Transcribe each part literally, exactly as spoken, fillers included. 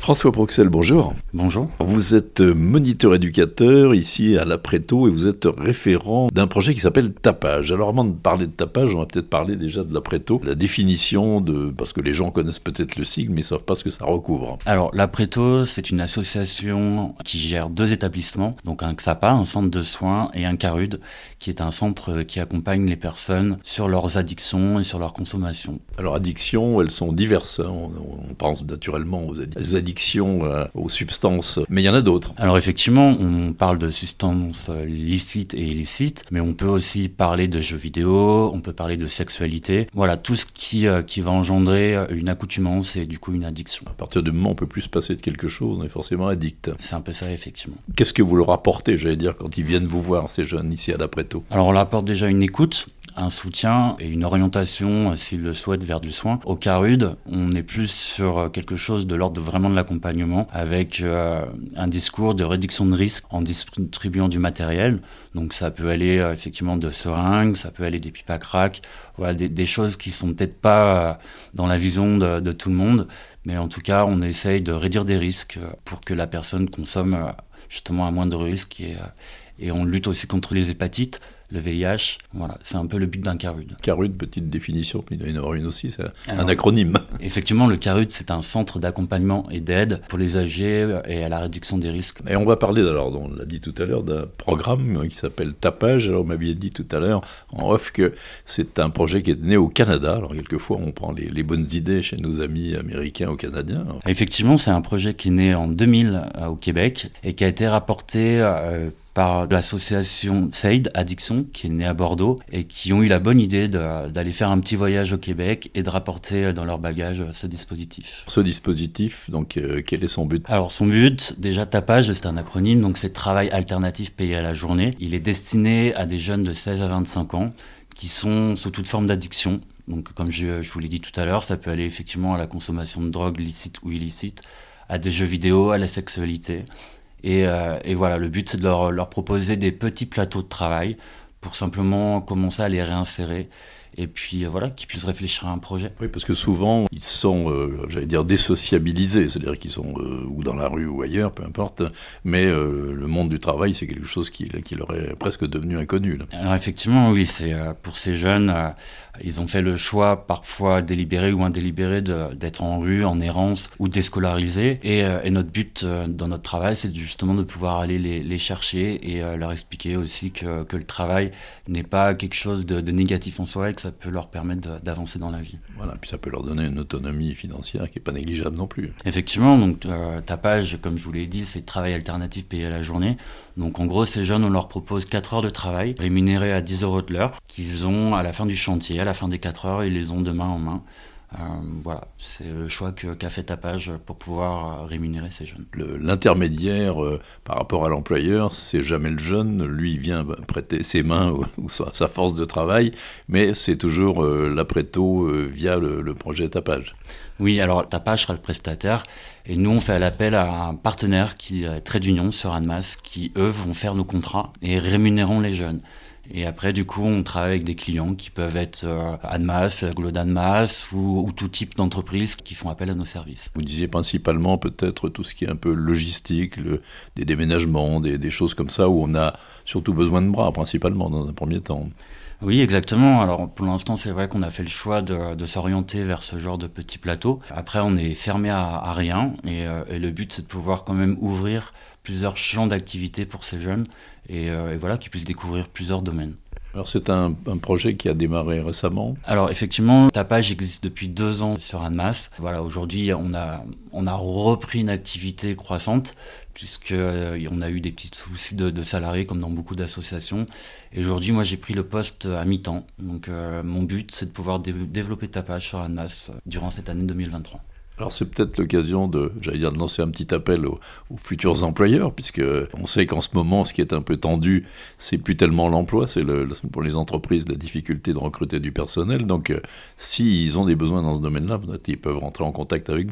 François Proxel, bonjour. Bonjour. Vous êtes moniteur éducateur ici à l'Apréto et vous êtes référent d'un projet qui s'appelle Tapage. Alors avant de parler de Tapage, on va peut-être parler déjà de l'Apréto, la définition de... parce que les gens connaissent peut-être le sigle mais ils ne savent pas ce que ça recouvre. Alors l'Apréto, c'est une association qui gère deux établissements, donc un XAPA, un centre de soins, et un CARUD, qui est un centre qui accompagne les personnes sur leurs addictions et sur leur consommation. Alors addictions, elles sont diverses, hein. on, on pense naturellement aux addictions euh, aux substances, mais il y en a d'autres. Alors effectivement, on parle de substances licites et illicites, mais on peut aussi parler de jeux vidéo, on peut parler de sexualité, voilà, tout ce qui, euh, qui va engendrer une accoutumance et du coup une addiction. À partir du moment où on peut plus se passer de quelque chose, on est forcément addict. C'est un peu ça, effectivement. Qu'est-ce que vous leur apportez, j'allais dire, quand ils viennent vous voir, ces jeunes ici à l'Apréto? Alors on leur apporte déjà une écoute, un soutien et une orientation, s'ils le souhaitent, vers du soin. Au CARUD, on est plus sur quelque chose de l'ordre de vraiment de l'accompagnement, avec euh, un discours de réduction de risque en distribuant du matériel. Donc ça peut aller euh, effectivement de seringues, ça peut aller des pipes à crack, voilà, des, des choses qui sont peut-être pas euh, dans la vision de, de tout le monde, mais en tout cas on essaye de réduire des risques pour que la personne consomme euh, justement à moindre risque et, euh, et on lutte aussi contre les hépatites. Le V I H, voilà, c'est un peu le but d'un CARUD. CARUD, petite définition, mais il doit y en avoir une aussi, c'est Alors, un acronyme. Effectivement, le CARUD, c'est un centre d'accompagnement et d'aide pour les âgés et à la réduction des risques. Et on va parler, alors, on l'a dit tout à l'heure, d'un programme qui s'appelle Tapage. Alors, vous m'aviez dit tout à l'heure, en off, que c'est un projet qui est né au Canada. Alors, quelquefois, on prend les, les bonnes idées chez nos amis américains ou canadiens. Effectivement, c'est un projet qui est né en deux mille euh, au Québec et qui a été rapporté euh, par l'association SAID Addiction, qui est née à Bordeaux, et qui ont eu la bonne idée de, d'aller faire un petit voyage au Québec et de rapporter dans leur bagage ce dispositif. Ce dispositif, donc, euh, quel est son but? Alors, son but, déjà, Tapage, c'est un acronyme, donc c'est Travail Alternatif Payé à la Journée. Il est destiné à des jeunes de seize à vingt-cinq ans qui sont sous toute forme d'addiction. Donc, comme je, je vous l'ai dit tout à l'heure, ça peut aller effectivement à la consommation de drogue, licite ou illicite, à des jeux vidéo, à la sexualité. Et, euh, et voilà, le but, c'est de leur, leur proposer des petits plateaux de travail pour simplement commencer à les réinsérer et puis euh, voilà, qu'ils puissent réfléchir à un projet. Oui, parce que souvent, ils sont, euh, j'allais dire, désociabilisés, c'est-à-dire qu'ils sont euh, ou dans la rue ou ailleurs, peu importe, mais euh, le monde du travail, c'est quelque chose qui, qui leur est presque devenu inconnu, là. Alors effectivement, oui, c'est euh, pour ces jeunes, euh, ils ont fait le choix, parfois délibéré ou indélibéré, de, d'être en rue, en errance ou déscolarisés. Et, euh, et notre but euh, dans notre travail, c'est justement de pouvoir aller les, les chercher et euh, leur expliquer aussi que, que le travail n'est pas quelque chose de, de négatif en soi et que ça peut leur permettre de, d'avancer dans la vie. Voilà, puis ça peut leur donner une autonomie financière qui n'est pas négligeable non plus. Effectivement, donc euh, Tapage, comme je vous l'ai dit, c'est travail alternatif payé à la journée. Donc en gros, ces jeunes, on leur propose quatre heures de travail, rémunérées à dix euros de l'heure, qu'ils ont à la fin du chantier, à la fin des quatre heures, ils les ont de main en main. Euh, voilà, c'est le choix que, qu'a fait Tapage pour pouvoir euh, rémunérer ces jeunes. Le, l'intermédiaire euh, par rapport à l'employeur, c'est jamais le jeune, lui il vient prêter ses mains ou, ou sa, sa force de travail, mais c'est toujours euh, l'Apréto euh, via le, le projet Tapage. Oui, alors Tapage sera le prestataire et nous on fait l'appel à un partenaire qui est Trait d'Union sur Annemasse qui eux vont faire nos contrats et rémunéreront les jeunes. Et après, du coup, on travaille avec des clients qui peuvent être euh, Annemasse, Aglo d'Annemasse ou, ou tout type d'entreprises qui font appel à nos services. Vous disiez principalement peut-être tout ce qui est un peu logistique, le, des déménagements, des, des choses comme ça où on a surtout besoin de bras, principalement dans un premier temps. Oui, exactement. Alors pour l'instant, c'est vrai qu'on a fait le choix de, de s'orienter vers ce genre de petits plateaux. Après, on est fermé à, à rien et, euh, et le but, c'est de pouvoir quand même ouvrir plusieurs champs d'activité pour ces jeunes et, euh, et voilà, qu'ils puissent découvrir plusieurs domaines. Alors c'est un, un projet qui a démarré récemment. Alors effectivement, Tapage existe depuis deux ans sur Annemasse. Voilà, aujourd'hui, on a, on a repris une activité croissante puisqu'on euh, a eu des petits soucis de, de salariés comme dans beaucoup d'associations. Et aujourd'hui, moi, j'ai pris le poste à mi-temps. Donc euh, mon but, c'est de pouvoir dé- développer Tapage sur Annemasse durant cette année deux mille vingt-trois. Alors c'est peut-être l'occasion de, j'allais dire, de lancer un petit appel aux, aux futurs employeurs, puisque on sait qu'en ce moment, ce qui est un peu tendu, c'est plus tellement l'emploi, c'est le, pour les entreprises la difficulté de recruter du personnel. Donc, euh, s'ils ont des besoins dans ce domaine-là, ils peuvent rentrer en contact avec vous.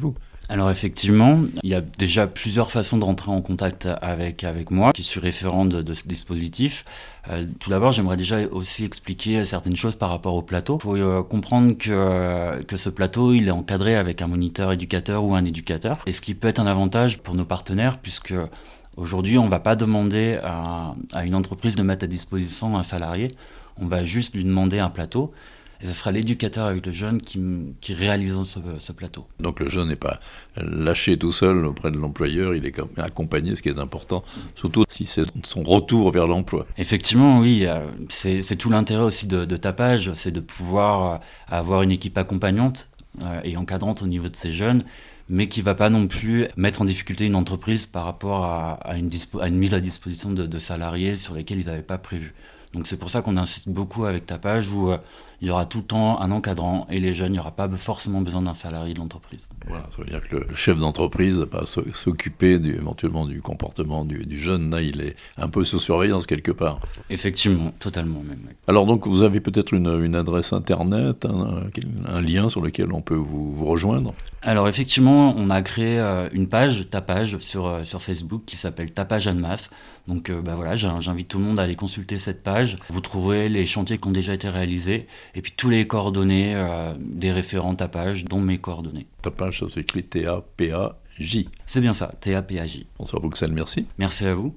Alors effectivement, il y a déjà plusieurs façons de rentrer en contact avec, avec moi, qui suis référent de, de ce dispositif. Euh, tout d'abord, j'aimerais déjà aussi expliquer certaines choses par rapport au plateau. Il faut euh, comprendre que, euh, que ce plateau, il est encadré avec un moniteur éducateur ou un éducateur, et ce qui peut être un avantage pour nos partenaires, puisque aujourd'hui, on ne va pas demander à, à une entreprise de mettre à disposition un salarié, on va juste lui demander un plateau. Et ce sera l'éducateur avec le jeune qui, qui réalise ce, ce plateau. Donc le jeune n'est pas lâché tout seul auprès de l'employeur, il est accompagné, ce qui est important, surtout si c'est son retour vers l'emploi. Effectivement, oui, c'est, c'est tout l'intérêt aussi de, de Tapage, c'est de pouvoir avoir une équipe accompagnante euh, et encadrante au niveau de ces jeunes, mais qui ne va pas non plus mettre en difficulté une entreprise par rapport à, à, une, dispo, à une mise à disposition de, de salariés sur lesquels ils n'avaient pas prévu. Donc c'est pour ça qu'on insiste beaucoup avec Tapage, où euh, il y aura tout le temps un encadrant, et les jeunes, il n'y aura pas forcément besoin d'un salarié de l'entreprise. Voilà, ça veut dire que le chef d'entreprise ne va pas s'occuper du, éventuellement du comportement du, du jeune, là il est un peu sous surveillance quelque part. Effectivement, totalement même. Oui. Alors donc vous avez peut-être une, une adresse internet, un, un lien sur lequel on peut vous, vous rejoindre? Alors effectivement, on a créé euh, une page, Tapage, sur, euh, sur Facebook qui s'appelle Tapage Annemasse. Donc euh, bah voilà, j'invite tout le monde à aller consulter cette page. Vous trouverez les chantiers qui ont déjà été réalisés et puis tous les coordonnées euh, des référents Tapage, dont mes coordonnées. Tapage, ça s'écrit T A P A J. C'est bien ça, T A P A J. François Bouxel, merci. Merci à vous.